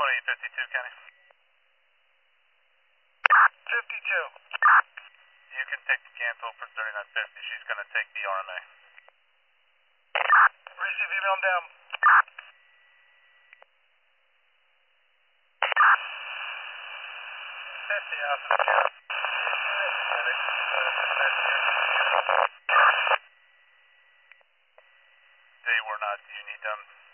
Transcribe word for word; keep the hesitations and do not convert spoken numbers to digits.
twenty fifty-two, Kenny. fifty-two. You can take the cancel for thirty-nine fifty. She's going to take the R M A. Receive email, I'm down. fifty Alpha. They were not. Do you need them?